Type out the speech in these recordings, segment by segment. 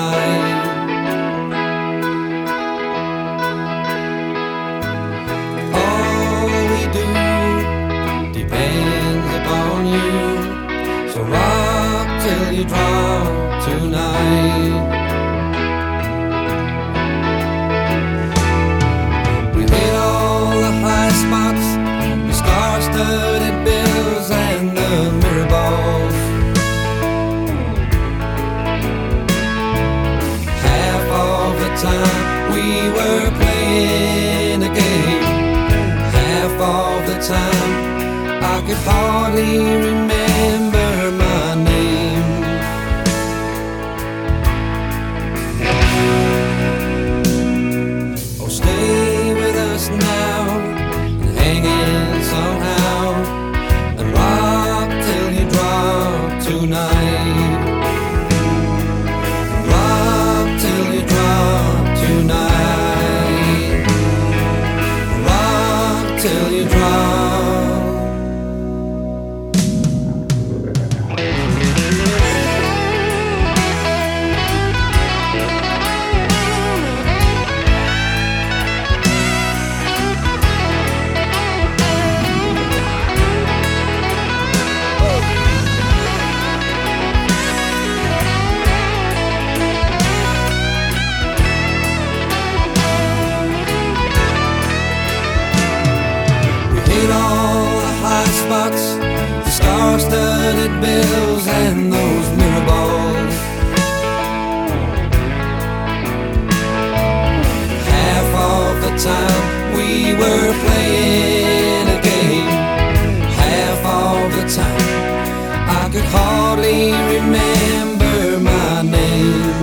tonight. All we do depends upon you, so rock till you drop tonight. We hit all the high spots, the star-studded bills and the mirror balls. Half of the time we were playing a game. Half of the time I could hardly remember my name. Oh, stay with us now and hang in somehow, and rock till you drop tonight. Rock till you drop tonight. Rock till you drop. All the high spots, the star-studded bills and those mirror balls. Half of the time we were playing a game. Half of the time I could hardly remember my name.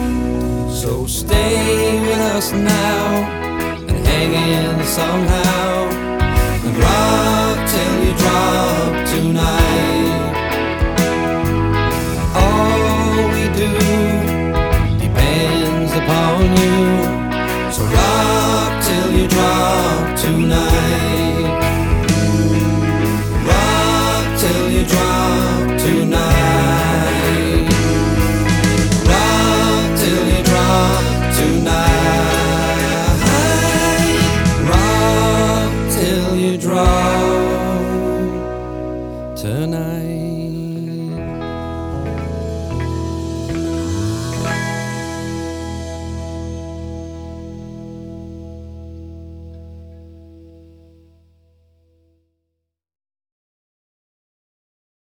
So stay with us now and hang in somehow,